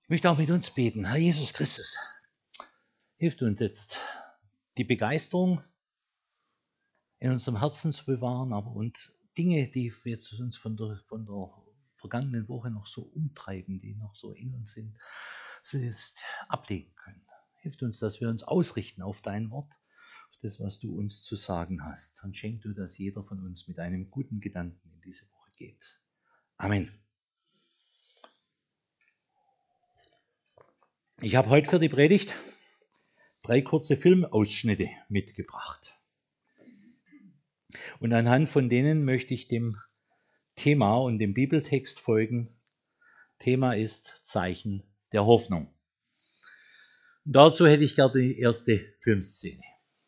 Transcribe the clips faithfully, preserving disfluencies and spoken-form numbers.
Ich möchte auch mit uns beten. Herr Jesus Christus, hilf uns jetzt, die Begeisterung in unserem Herzen zu bewahren, aber und Dinge, die wir jetzt uns von der, von der vergangenen Woche noch so umtreiben, die noch so in uns sind, dass wir jetzt ablegen können. Hilf uns, dass wir uns ausrichten auf dein Wort, auf das, was du uns zu sagen hast. Und schenk du, dass jeder von uns mit einem guten Gedanken in diese Woche geht. Amen. Ich habe heute für die Predigt drei kurze Filmausschnitte mitgebracht. Und anhand von denen möchte ich dem Thema und dem Bibeltext folgen. Thema ist Zeichen der Hoffnung. Und dazu hätte ich gerne die erste Filmszene.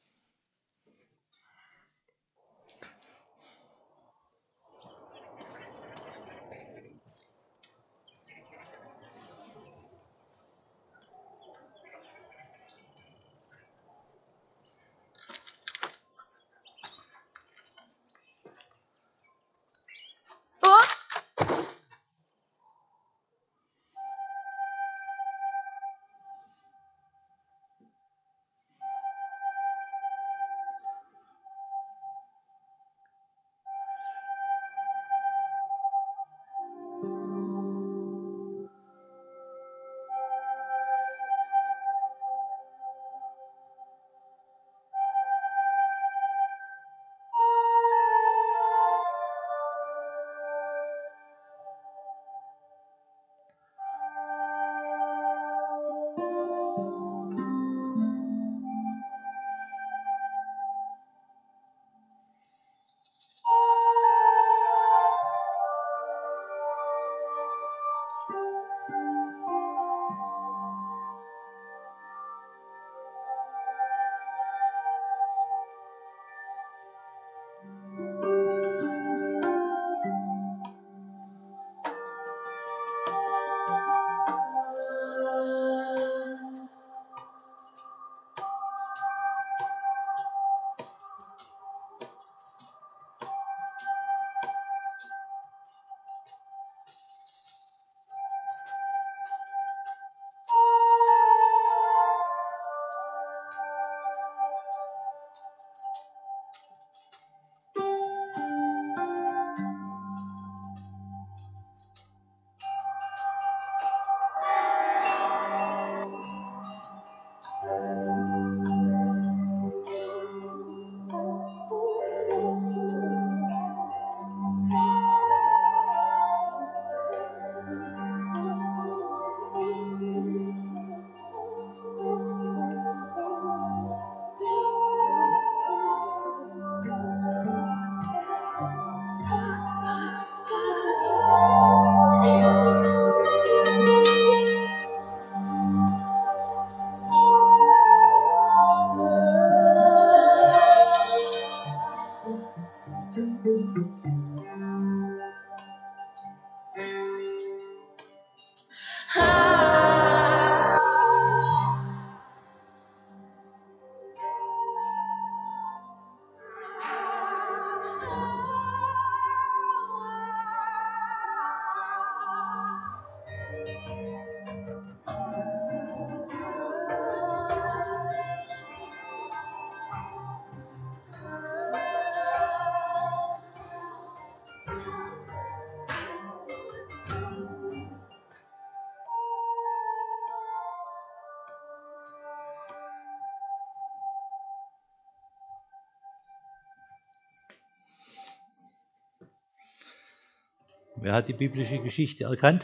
Wer hat die biblische Geschichte erkannt?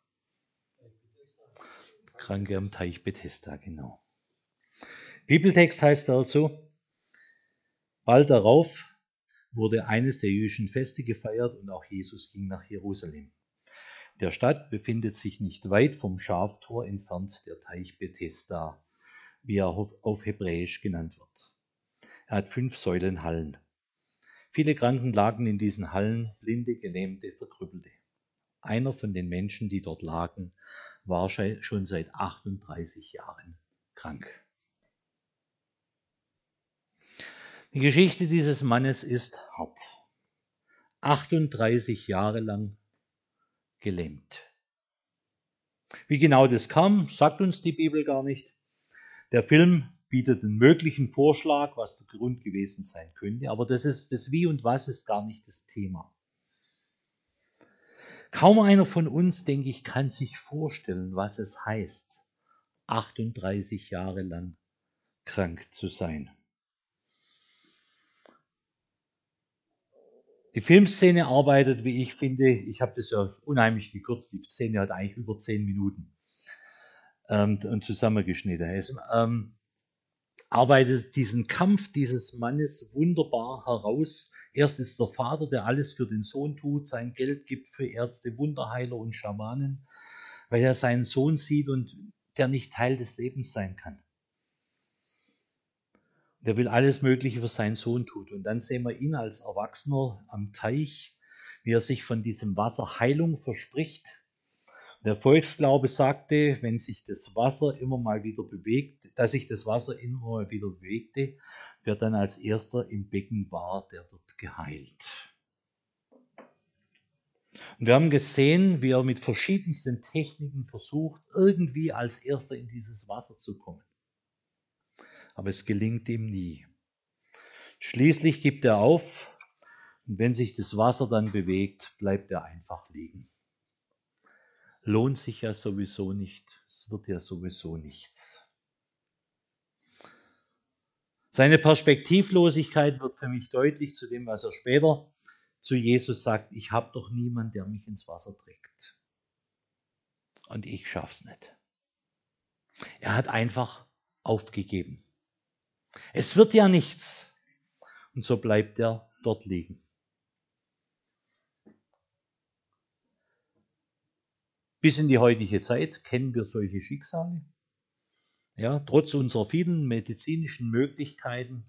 Kranke am Teich Bethesda, genau. Bibeltext heißt also, bald darauf wurde eines der jüdischen Feste gefeiert und auch Jesus ging nach Jerusalem. Der Stadt befindet sich nicht weit vom Schaftor entfernt der Teich Bethesda, wie er auf Hebräisch genannt wird. Er hat fünf Säulenhallen. Viele Kranken lagen in diesen Hallen, Blinde, Gelähmte, Verkrüppelte. Einer von den Menschen, die dort lagen, war schon seit achtunddreißig Jahren krank. Die Geschichte dieses Mannes ist hart. achtunddreißig Jahre lang gelähmt. Wie genau das kam, sagt uns die Bibel gar nicht. Der Film bietet einen möglichen Vorschlag, was der Grund gewesen sein könnte, aber das ist das Wie und Was ist gar nicht das Thema. Kaum einer von uns, denke ich, kann sich vorstellen, was es heißt, achtunddreißig Jahre lang krank zu sein. Die Filmszene arbeitet, wie ich finde, ich habe das ja unheimlich gekürzt, die Szene hat eigentlich über zehn Minuten ähm, und zusammengeschnitten. Es ähm, arbeitet diesen Kampf dieses Mannes wunderbar heraus. Erst ist der Vater, der alles für den Sohn tut, sein Geld gibt für Ärzte, Wunderheiler und Schamanen, weil er seinen Sohn sieht und der nicht Teil des Lebens sein kann. Der will alles Mögliche für seinen Sohn tun. Und dann sehen wir ihn als Erwachsener am Teich, wie er sich von diesem Wasser Heilung verspricht. Der Volksglaube sagte, wenn sich das Wasser immer mal wieder bewegt, dass sich das Wasser immer mal wieder bewegte, wer dann als erster im Becken war, der wird geheilt. Und wir haben gesehen, wie er mit verschiedensten Techniken versucht, irgendwie als erster in dieses Wasser zu kommen. Aber es gelingt ihm nie. Schließlich gibt er auf und wenn sich das Wasser dann bewegt, bleibt er einfach liegen. Lohnt sich ja sowieso nicht, es wird ja sowieso nichts. Seine Perspektivlosigkeit wird für mich deutlich zu dem, was er später zu Jesus sagt, ich habe doch niemanden, der mich ins Wasser trägt. Und ich schaff's nicht. Er hat einfach aufgegeben. Es wird ja nichts. Und so bleibt er dort liegen. Bis in die heutige Zeit kennen wir solche Schicksale. Ja, trotz unserer vielen medizinischen Möglichkeiten.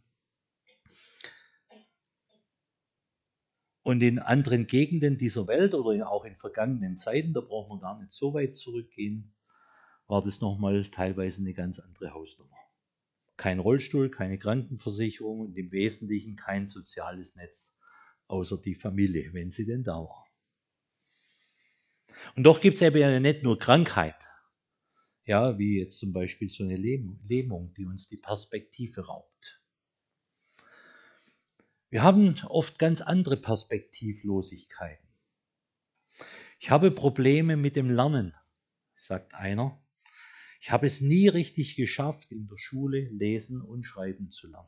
Und in anderen Gegenden dieser Welt oder auch in vergangenen Zeiten, da brauchen wir gar nicht so weit zurückgehen, war das nochmal teilweise eine ganz andere Hausnummer. Kein Rollstuhl, keine Krankenversicherung und im Wesentlichen kein soziales Netz, außer die Familie, wenn sie denn da war. Und doch gibt es eben ja nicht nur Krankheit, ja, wie jetzt zum Beispiel so eine Lähmung, die uns die Perspektive raubt. Wir haben oft ganz andere Perspektivlosigkeiten. Ich habe Probleme mit dem Lernen, sagt einer. Ich habe es nie richtig geschafft, in der Schule lesen und schreiben zu lernen.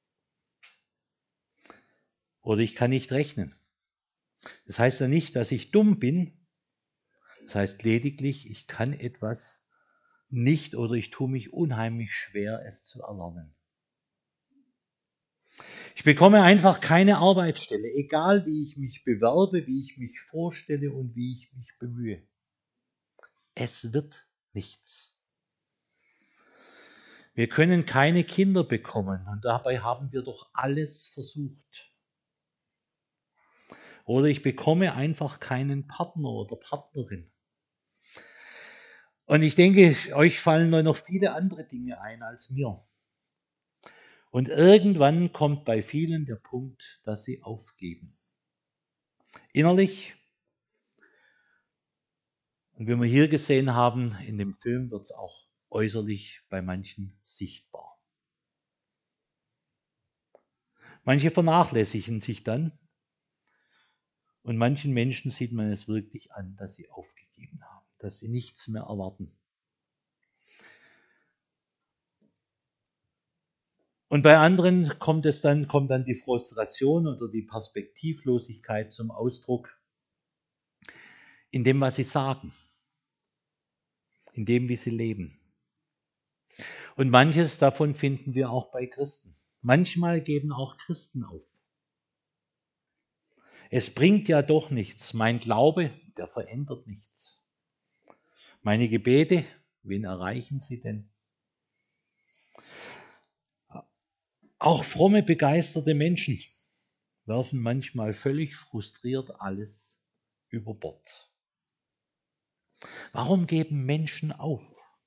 Oder ich kann nicht rechnen. Das heißt ja nicht, dass ich dumm bin. Das heißt lediglich, ich kann etwas nicht oder ich tue mich unheimlich schwer, es zu erlernen. Ich bekomme einfach keine Arbeitsstelle, egal wie ich mich bewerbe, wie ich mich vorstelle und wie ich mich bemühe. Es wird nichts. Wir können keine Kinder bekommen und dabei haben wir doch alles versucht. Oder ich bekomme einfach keinen Partner oder Partnerin. Und ich denke, euch fallen noch viele andere Dinge ein als mir. Und irgendwann kommt bei vielen der Punkt, dass sie aufgeben. Innerlich. Und wie wir hier gesehen haben, in dem Film wird es auch äußerlich bei manchen sichtbar. Manche vernachlässigen sich dann und manchen Menschen sieht man es wirklich an, dass sie aufgegeben haben, dass sie nichts mehr erwarten. Und bei anderen kommt es dann, kommt dann die Frustration oder die Perspektivlosigkeit zum Ausdruck in dem, was sie sagen, in dem, wie sie leben. Und manches davon finden wir auch bei Christen. Manchmal geben auch Christen auf. Es bringt ja doch nichts. Mein Glaube, der verändert nichts. Meine Gebete, wen erreichen sie denn? Auch fromme, begeisterte Menschen werfen manchmal völlig frustriert alles über Bord. Warum geben Menschen auf?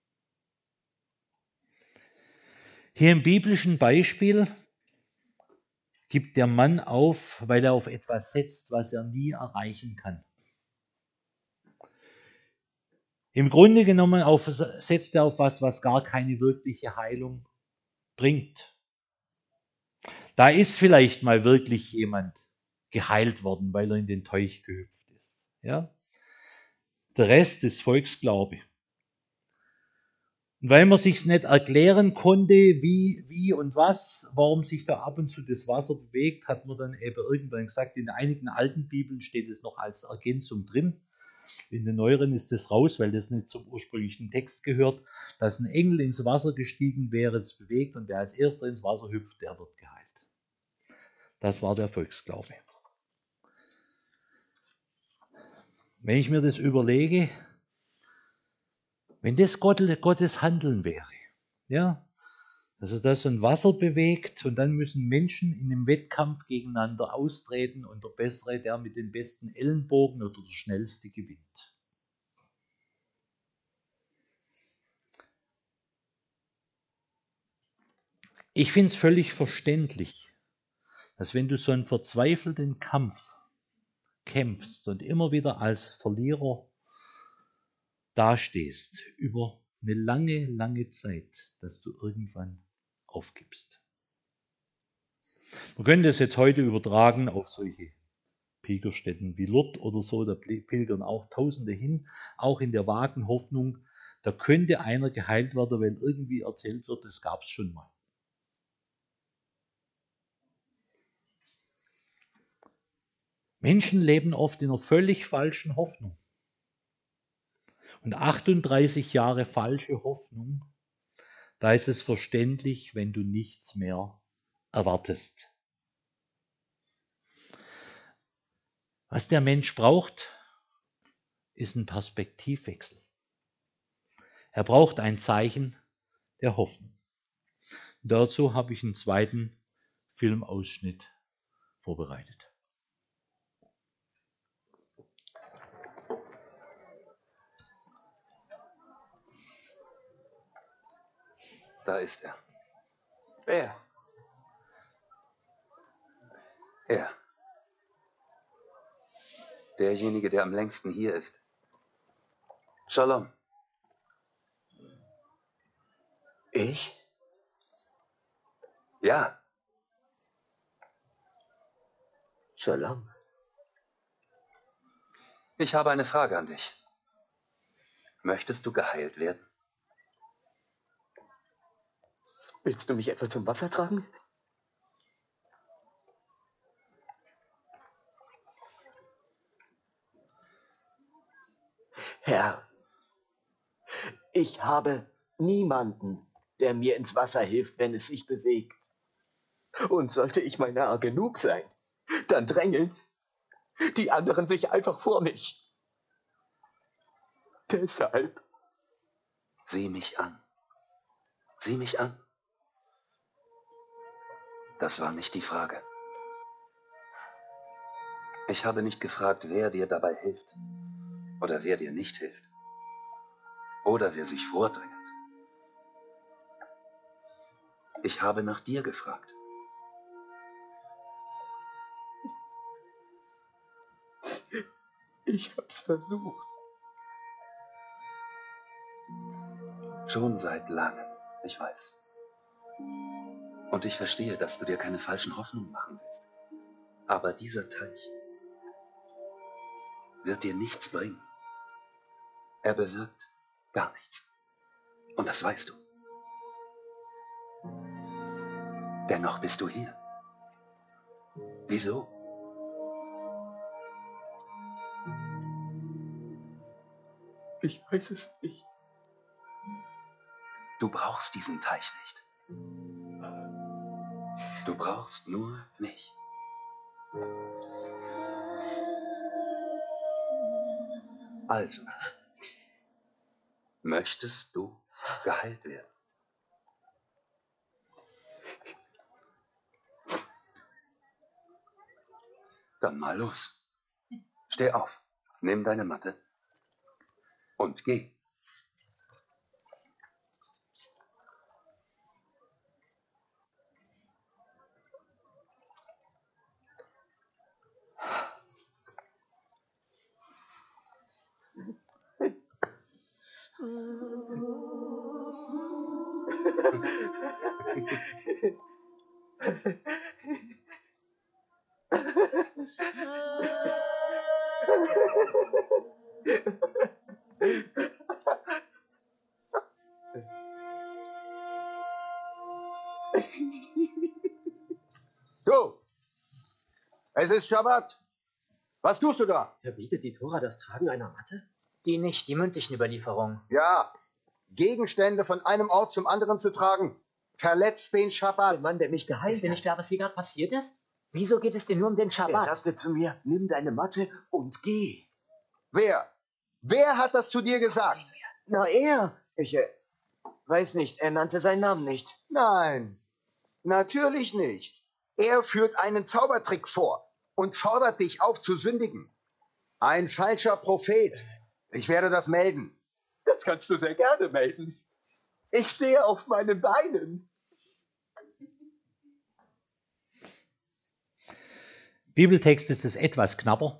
Hier im biblischen Beispiel gibt der Mann auf, weil er auf etwas setzt, was er nie erreichen kann. Im Grunde genommen auf, setzt er auf was, was gar keine wirkliche Heilung bringt. Da ist vielleicht mal wirklich jemand geheilt worden, weil er in den Teich gehüpft ist. Ja? Der Rest ist Volksglaube. Und weil man sich nicht erklären konnte, wie, wie und was, warum sich da ab und zu das Wasser bewegt, hat man dann eben irgendwann gesagt, in einigen alten Bibeln steht es noch als Ergänzung drin. In den neueren ist das raus, weil das nicht zum ursprünglichen Text gehört, dass ein Engel ins Wasser gestiegen wäre, es bewegt und wer als erster ins Wasser hüpft, der wird geheilt. Das war der Volksglaube. Wenn ich mir das überlege, wenn das Gottes Handeln wäre, ja, also dass ein Wasser bewegt und dann müssen Menschen in einem Wettkampf gegeneinander austreten und der Bessere, der mit den besten Ellenbogen oder der Schnellste gewinnt. Ich finde es völlig verständlich, dass wenn du so einen verzweifelten Kampf kämpfst und immer wieder als Verlierer dastehst, über eine lange, lange Zeit, dass du irgendwann aufgibst. Man könnte es jetzt heute übertragen auf solche Pilgerstätten wie Lourdes oder so, da pilgern auch Tausende hin, auch in der vagen Hoffnung, da könnte einer geheilt werden, weil irgendwie erzählt wird, das gab es schon mal. Menschen leben oft in einer völlig falschen Hoffnung. Und achtunddreißig Jahre falsche Hoffnung, da ist es verständlich, wenn du nichts mehr erwartest. Was der Mensch braucht, ist ein Perspektivwechsel. Er braucht ein Zeichen der Hoffnung. Und dazu habe ich einen zweiten Filmausschnitt vorbereitet. Da ist er. Wer? Er. Derjenige, der am längsten hier ist. Shalom. Ich? Ja, Shalom. ich habe eine Frage an dich. Möchtest du geheilt werden? Willst du mich etwa zum Wasser tragen? Herr, ich habe niemanden, der mir ins Wasser hilft, wenn es sich bewegt. Und sollte ich mal nahe genug sein, dann drängeln die anderen sich einfach vor mich. Deshalb. Sieh mich an. Sieh mich an. Das war nicht die Frage. Ich habe nicht gefragt, wer dir dabei hilft oder wer dir nicht hilft oder wer sich vordrängelt. Ich habe nach dir gefragt. Ich hab's versucht. Schon seit langem, ich weiß. Und ich verstehe, dass du dir keine falschen Hoffnungen machen willst. Aber dieser Teich wird dir nichts bringen. Er bewirkt gar nichts. Und das weißt du. Dennoch bist du hier. Wieso? Ich weiß es nicht. Du brauchst diesen Teich nicht. Du brauchst nur mich. Also, möchtest du geheilt werden? Dann mal los. Steh auf, nimm deine Matte und geh. Du! Es ist Schabbat. Was tust du da? Verbietet die Tora das Tragen einer Matte? Die nicht, die mündlichen Überlieferungen. Ja, Gegenstände von einem Ort zum anderen zu tragen, verletzt den Der Schabbat. Mann, der mich geheilt Ist dir nicht hat, klar, was hier gerade passiert ist? Wieso geht es dir nur um den der Schabbat? sagte zu mir, nimm deine Matte und geh. Wer? Wer hat das zu dir gesagt? Na, er. Ich äh, weiß nicht, er nannte seinen Namen nicht. Nein, natürlich nicht. Er führt einen Zaubertrick vor und fordert dich auf zu sündigen. Ein falscher Prophet. Ich werde das melden. Das kannst du sehr gerne melden. Ich stehe auf meinen Beinen. Bibeltext ist es etwas knapper.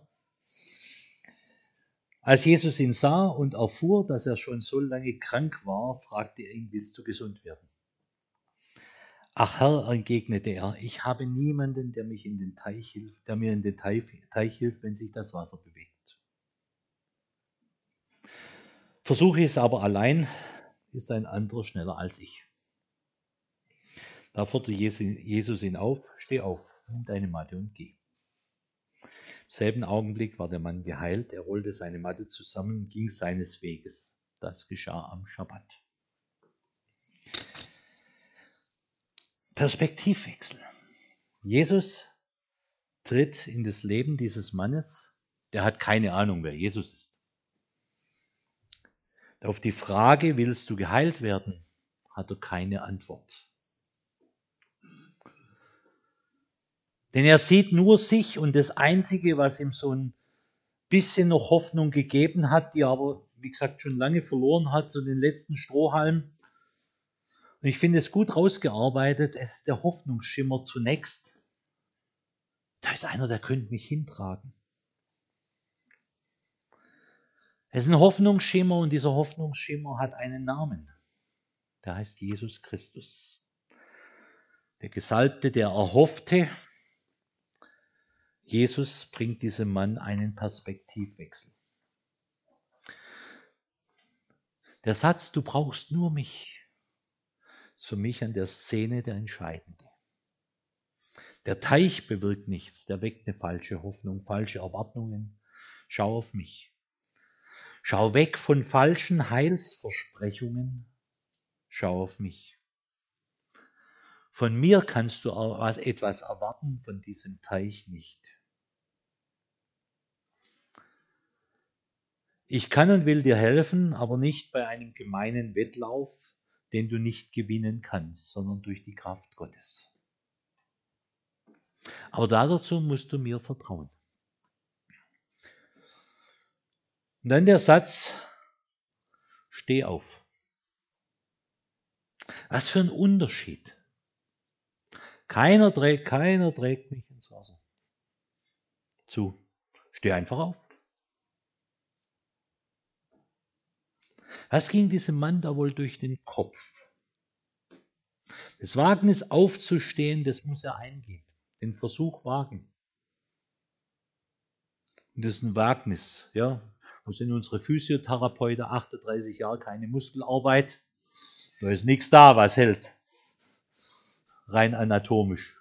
Als Jesus ihn sah und erfuhr, dass er schon so lange krank war, fragte er ihn, willst du gesund werden? Ach Herr, entgegnete er, ich habe niemanden, der, mich in den Teich hilft, der mir in den Teich, Teich hilft, wenn sich das Wasser bewegt. Versuche ich es aber allein, ist ein anderer schneller als ich. Da forderte Jesus ihn auf, steh auf, nimm deine Matte und geh. Im selben Augenblick war der Mann geheilt, er rollte seine Matte zusammen und ging seines Weges. Das geschah am Schabbat. Perspektivwechsel. Jesus tritt in das Leben dieses Mannes, der hat keine Ahnung, wer Jesus ist. Auf die Frage, willst du geheilt werden, hat er keine Antwort. Denn er sieht nur sich und das Einzige, was ihm so ein bisschen noch Hoffnung gegeben hat, die aber, wie gesagt, schon lange verloren hat, so den letzten Strohhalm. Und ich finde es gut rausgearbeitet, es ist der Hoffnungsschimmer zunächst. Da ist einer, der könnte mich hintragen. Es ist ein Hoffnungsschimmer und dieser Hoffnungsschimmer hat einen Namen. Der heißt Jesus Christus. Der Gesalbte, der Erhoffte. Jesus bringt diesem Mann einen Perspektivwechsel. Der Satz, du brauchst nur mich, ist für mich an der Szene der Entscheidende. Der Teich bewirkt nichts, der weckt eine falsche Hoffnung, falsche Erwartungen. Schau auf mich. Schau weg von falschen Heilsversprechungen. Schau auf mich. Von mir kannst du etwas erwarten, von diesem Teich nicht. Ich kann und will dir helfen, aber nicht bei einem gemeinen Wettlauf, den du nicht gewinnen kannst, sondern durch die Kraft Gottes. Aber dazu musst du mir vertrauen. Und dann der Satz, steh auf. Was für ein Unterschied. Keiner trägt, keiner trägt mich ins Wasser. Zu, steh einfach auf. Was ging diesem Mann da wohl durch den Kopf? Das Wagnis aufzustehen, das muss er eingehen. Den Versuch wagen. Und das ist ein Wagnis. Ja? Wo sind unsere Physiotherapeuten? achtunddreißig Jahre, keine Muskelarbeit. Da ist nichts da, was hält. Rein anatomisch.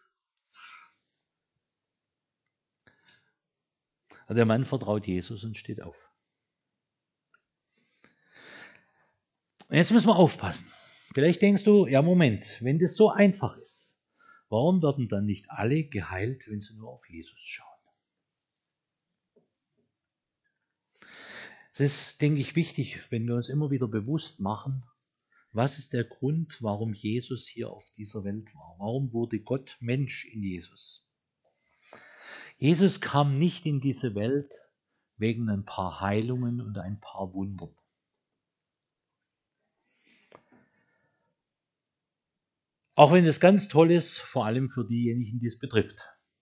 Aber der Mann vertraut Jesus und steht auf. Und jetzt müssen wir aufpassen. Vielleicht denkst du, ja Moment, wenn das so einfach ist, warum werden dann nicht alle geheilt, wenn sie nur auf Jesus schauen? Es ist, denke ich, wichtig, wenn wir uns immer wieder bewusst machen, was ist der Grund, warum Jesus hier auf dieser Welt war? Warum wurde Gott Mensch in Jesus? Jesus kam nicht in diese Welt wegen ein paar Heilungen und ein paar Wundern. Auch wenn es ganz toll ist, vor allem für diejenigen, die es betrifft.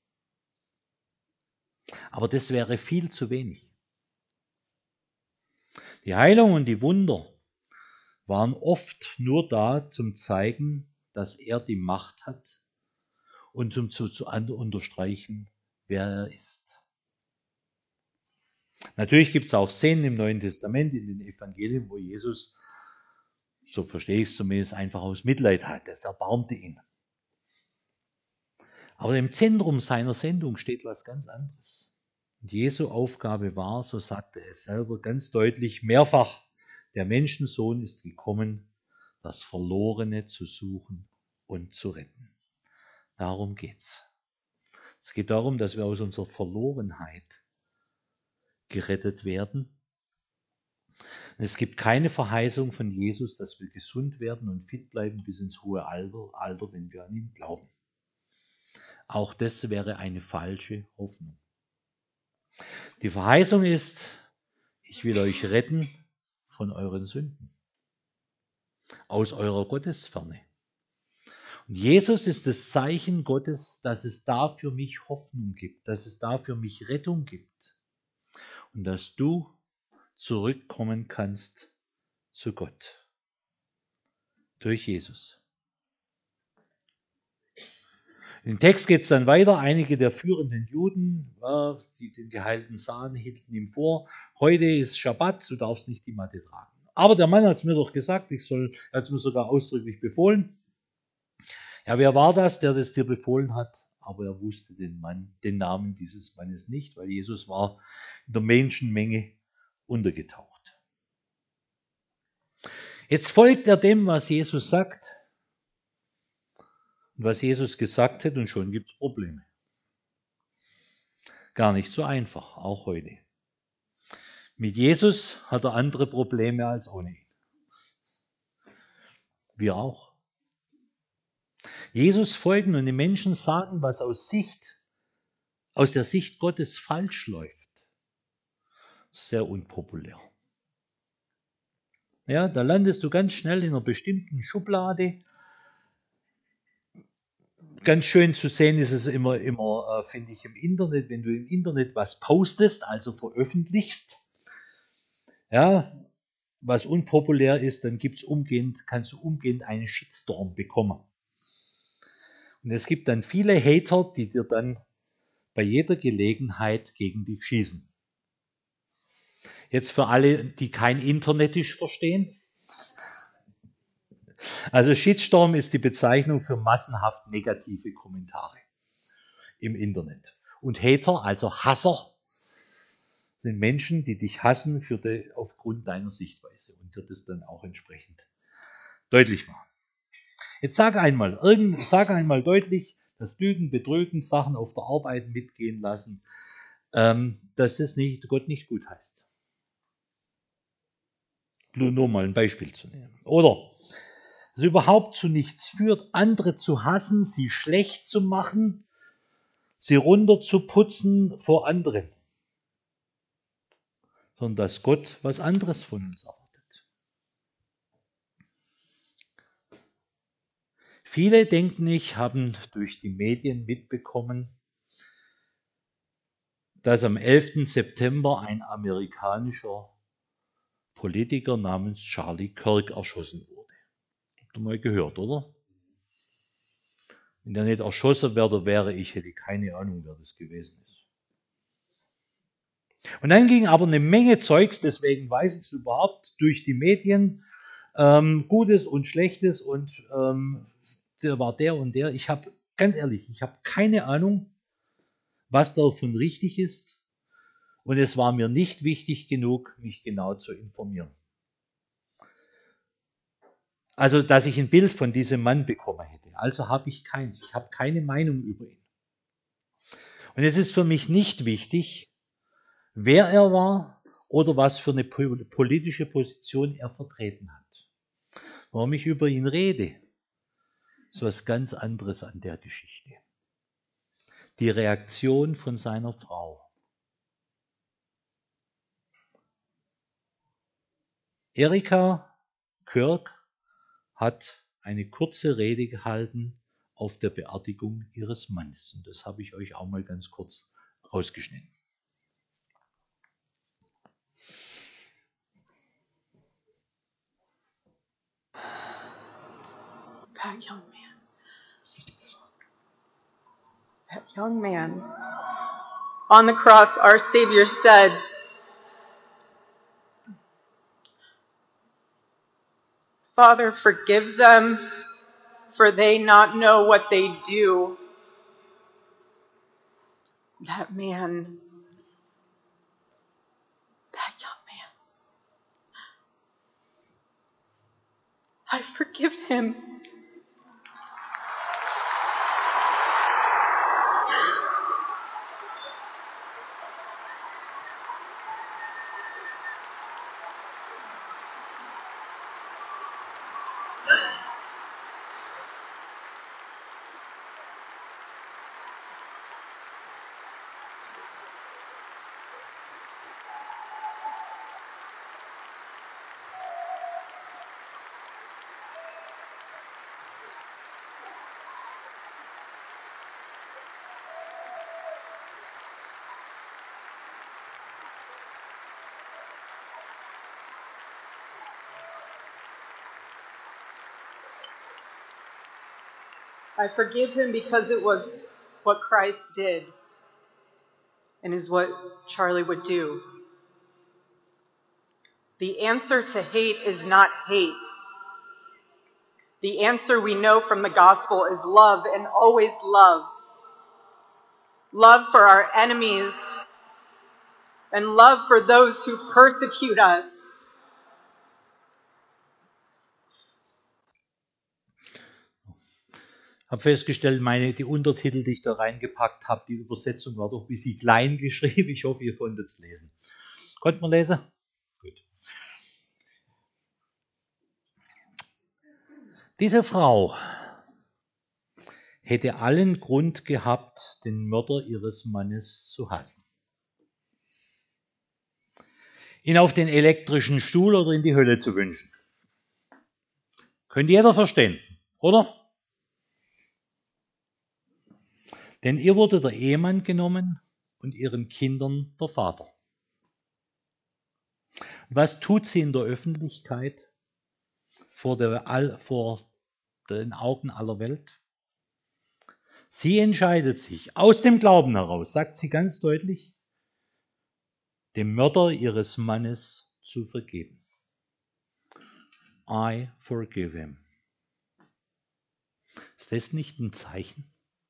Aber das wäre viel zu wenig. Die Heilung und die Wunder, waren oft nur da zum zeigen, dass er die Macht hat und um zu, zu unterstreichen, wer er ist. Natürlich gibt es auch Szenen im Neuen Testament, in den Evangelien, wo Jesus, so verstehe ich es zumindest, einfach aus Mitleid hat. Es erbarmte ihn. Aber im Zentrum seiner Sendung steht was ganz anderes. Und Jesu Aufgabe war, so sagte er selber ganz deutlich, mehrfach, der Menschensohn ist gekommen, das Verlorene zu suchen und zu retten. Darum geht's. Es geht darum, dass wir aus unserer Verlorenheit gerettet werden. Es gibt keine Verheißung von Jesus, dass wir gesund werden und fit bleiben bis ins hohe Alter, Alter, wenn wir an ihn glauben. Auch das wäre eine falsche Hoffnung. Die Verheißung ist, ich will euch retten von euren Sünden, aus eurer Gottesferne. Und Jesus ist das Zeichen Gottes, dass es da für mich Hoffnung gibt, dass es da für mich Rettung gibt und dass du zurückkommen kannst zu Gott durch Jesus. Im Text geht es dann weiter. Einige der führenden Juden, ja, die den Geheilten sahen, hielten ihm vor, heute ist Schabbat, du darfst nicht die Matte tragen. Aber der Mann hat es mir doch gesagt, ich soll, er hat es mir sogar ausdrücklich befohlen. Ja, wer war das, der das dir befohlen hat? Aber er wusste den Mann, den Namen dieses Mannes nicht, weil Jesus war in der Menschenmenge untergetaucht. Jetzt folgt er dem, was Jesus sagt. Und was Jesus gesagt hat, und schon gibt es Probleme. Gar nicht so einfach, auch heute. Mit Jesus hat er andere Probleme als ohne ihn. Wir auch. Jesus folgen und die Menschen sagen, was aus Sicht, aus der Sicht Gottes falsch läuft. Sehr unpopulär. Ja, da landest du ganz schnell in einer bestimmten Schublade. Ganz schön zu sehen ist es immer, immer äh, finde ich, im Internet, wenn du im Internet was postest, also veröffentlichst, ja, was unpopulär ist, dann gibt's umgehend, kannst du umgehend einen Shitstorm bekommen. Und es gibt dann viele Hater, die dir dann bei jeder Gelegenheit gegen dich schießen. Jetzt für alle, die kein Internetisch verstehen. Also Shitstorm ist die Bezeichnung für massenhaft negative Kommentare im Internet. Und Hater, also Hasser, sind Menschen, die dich hassen für die, aufgrund deiner Sichtweise und dir das dann auch entsprechend deutlich machen. Jetzt sag einmal, irgend, sag einmal deutlich, dass Lügen, Betrügen, Sachen auf der Arbeit mitgehen lassen, ähm, dass das nicht, Gott nicht gut heißt. Nur, nur mal ein Beispiel zu nehmen. Oder dass es überhaupt zu nichts führt, andere zu hassen, sie schlecht zu machen, sie runterzuputzen vor anderen. Sondern dass Gott was anderes von uns erwartet. Viele, denken ich, haben durch die Medien mitbekommen, dass am elften September ein amerikanischer Politiker namens Charlie Kirk erschossen wurde. Habt ihr mal gehört, oder? Wenn der nicht erschossen wäre, wäre ich, hätte keine Ahnung, wer das gewesen ist. Und dann ging aber eine Menge Zeugs, deswegen weiß ich es überhaupt, durch die Medien, ähm, Gutes und Schlechtes und ähm, der war der und der. Ich habe, ganz ehrlich, ich habe keine Ahnung, was davon richtig ist. Und es war mir nicht wichtig genug, mich genau zu informieren. Also, dass ich ein Bild von diesem Mann bekommen hätte. Also habe ich keins. Ich habe keine Meinung über ihn. Und es ist für mich nicht wichtig, wer er war oder was für eine politische Position er vertreten hat. Warum ich über ihn rede, ist was ganz anderes an der Geschichte. Die Reaktion von seiner Frau. Erika Kirk hat eine kurze Rede gehalten auf der Beerdigung ihres Mannes. Und das habe ich euch auch mal ganz kurz rausgeschnitten. That young man. That young man. On the cross, our Savior said, Father, forgive them, for they not know what they do. That man, that young man, I forgive him. I forgive him because it was what Christ did and is what Charlie would do. The answer to hate is not hate. The answer we know from the gospel is love, and always love. Love for our enemies and love for those who persecute us. Ich habe festgestellt, meine, die Untertitel, die ich da reingepackt habe, die Übersetzung war doch ein bisschen klein geschrieben. Ich hoffe, ihr konntet es lesen. Konnte man lesen? Gut. Diese Frau hätte allen Grund gehabt, den Mörder ihres Mannes zu hassen. Ihn auf den elektrischen Stuhl oder in die Hölle zu wünschen. Könnte jeder verstehen, oder? Denn ihr wurde der Ehemann genommen und ihren Kindern der Vater. Was tut sie in der Öffentlichkeit vor, der, vor den Augen aller Welt? Sie entscheidet sich aus dem Glauben heraus, sagt sie ganz deutlich, dem Mörder ihres Mannes zu vergeben. I forgive him. Ist das nicht ein Zeichen?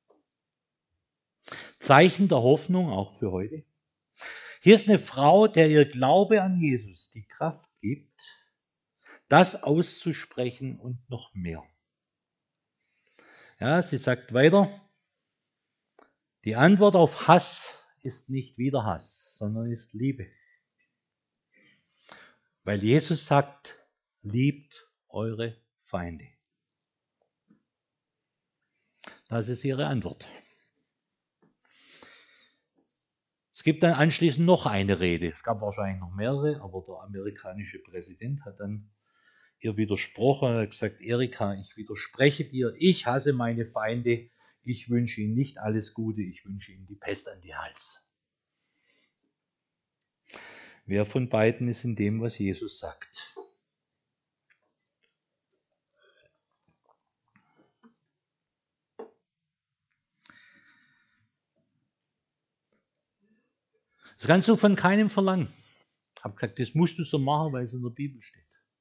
Zeichen der Hoffnung auch für heute. Hier ist eine Frau, der ihr Glaube an Jesus die Kraft gibt, das auszusprechen und noch mehr. Ja, sie sagt weiter, die Antwort auf Hass ist nicht wieder Hass, sondern ist Liebe. Weil Jesus sagt, liebt eure Feinde. Das ist ihre Antwort. Es gibt dann anschließend noch eine Rede. Es gab wahrscheinlich noch mehrere, aber der amerikanische Präsident hat dann ihr widersprochen. Er hat gesagt, Erika, ich widerspreche dir. Ich hasse meine Feinde. Ich wünsche ihnen nicht alles Gute. Ich wünsche ihnen die Pest an die Hals. Wer von beiden ist in dem, was Jesus sagt? Das kannst du von keinem verlangen. Ich habe gesagt, das musst du so machen, weil es in der Bibel steht.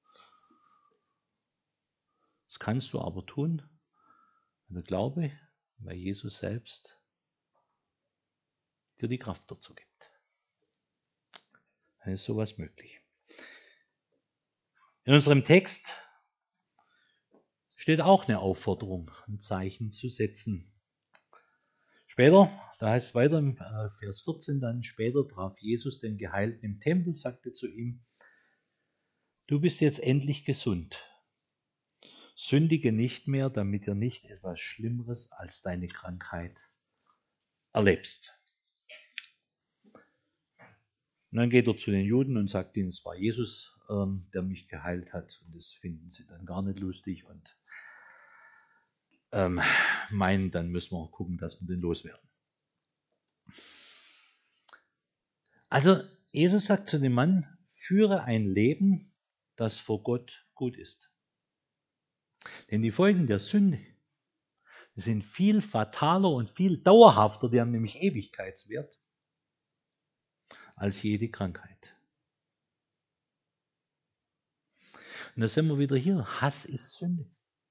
Das kannst du aber tun, wenn der Glaube, weil Jesus selbst dir die Kraft dazu gibt. Dann ist sowas möglich. In unserem Text steht auch eine Aufforderung, ein Zeichen zu setzen. Später, da heißt es weiter im Vers vierzehn, dann später traf Jesus den Geheilten im Tempel, sagte zu ihm, du bist jetzt endlich gesund. Sündige nicht mehr, damit ihr nicht etwas Schlimmeres als deine Krankheit erlebst. Und dann geht er zu den Juden und sagt ihnen, es war Jesus, ähm, der mich geheilt hat. Und das finden sie dann gar nicht lustig und ähm, meinen, dann müssen wir gucken, dass wir den loswerden. Also Jesus sagt zu dem Mann, führe ein Leben, das vor Gott gut ist. Denn die Folgen der Sünde sind viel fataler und viel dauerhafter, die haben nämlich Ewigkeitswert, als jede Krankheit. Und da sind wir wieder hier. Hass ist Sünde.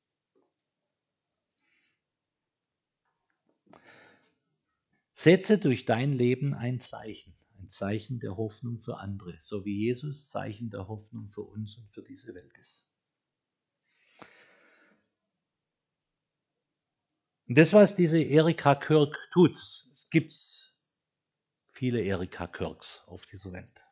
Setze durch dein Leben ein Zeichen, ein Zeichen der Hoffnung für andere, so wie Jesus Zeichen der Hoffnung für uns und für diese Welt ist. Und das, was diese Erika Kirk tut, es gibt viele Erika Kirks auf dieser Welt,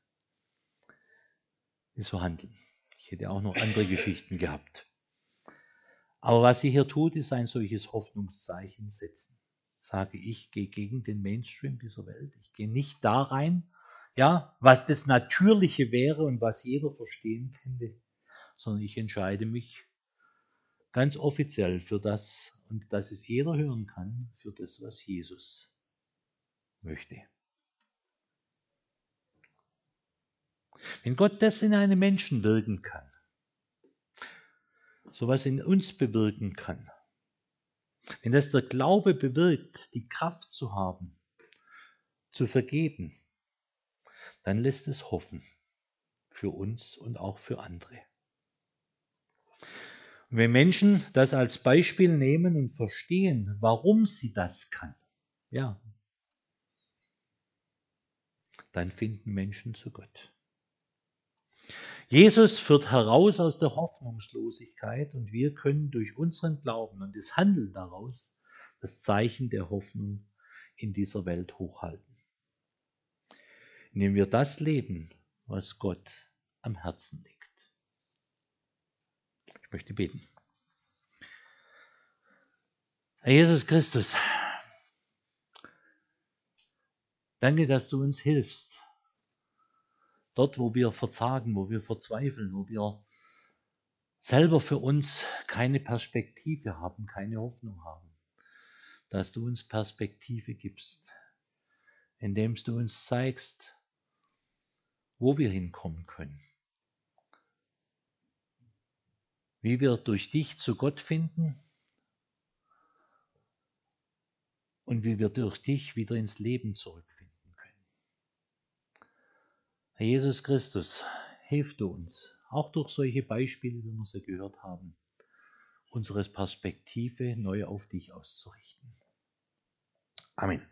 die so handeln. Ich hätte auch noch andere Geschichten gehabt. Aber was sie hier tut, ist ein solches Hoffnungszeichen setzen. Sage ich, gehe gegen den Mainstream dieser Welt. Ich gehe nicht da rein, ja, was das Natürliche wäre und was jeder verstehen könnte, sondern ich entscheide mich ganz offiziell für das, und dass es jeder hören kann, für das, was Jesus möchte. Wenn Gott das in einem Menschen wirken kann, sowas in uns bewirken kann, wenn das der Glaube bewirkt, die Kraft zu haben, zu vergeben, dann lässt es hoffen für uns und auch für andere. Und wenn Menschen das als Beispiel nehmen und verstehen, warum sie das kann, ja, dann finden Menschen zu Gott. Jesus führt heraus aus der Hoffnungslosigkeit und wir können durch unseren Glauben und das Handeln daraus das Zeichen der Hoffnung in dieser Welt hochhalten. Indem wir das leben, was Gott am Herzen liegt. Ich möchte beten. Herr Jesus Christus, danke, dass du uns hilfst. Dort, wo wir verzagen, wo wir verzweifeln, wo wir selber für uns keine Perspektive haben, keine Hoffnung haben, dass du uns Perspektive gibst, indem du uns zeigst, wo wir hinkommen können, wie wir durch dich zu Gott finden und wie wir durch dich wieder ins Leben zurückfinden können. Herr Jesus Christus, hilf du uns, auch durch solche Beispiele, wie wir sie gehört haben, unsere Perspektive neu auf dich auszurichten. Amen.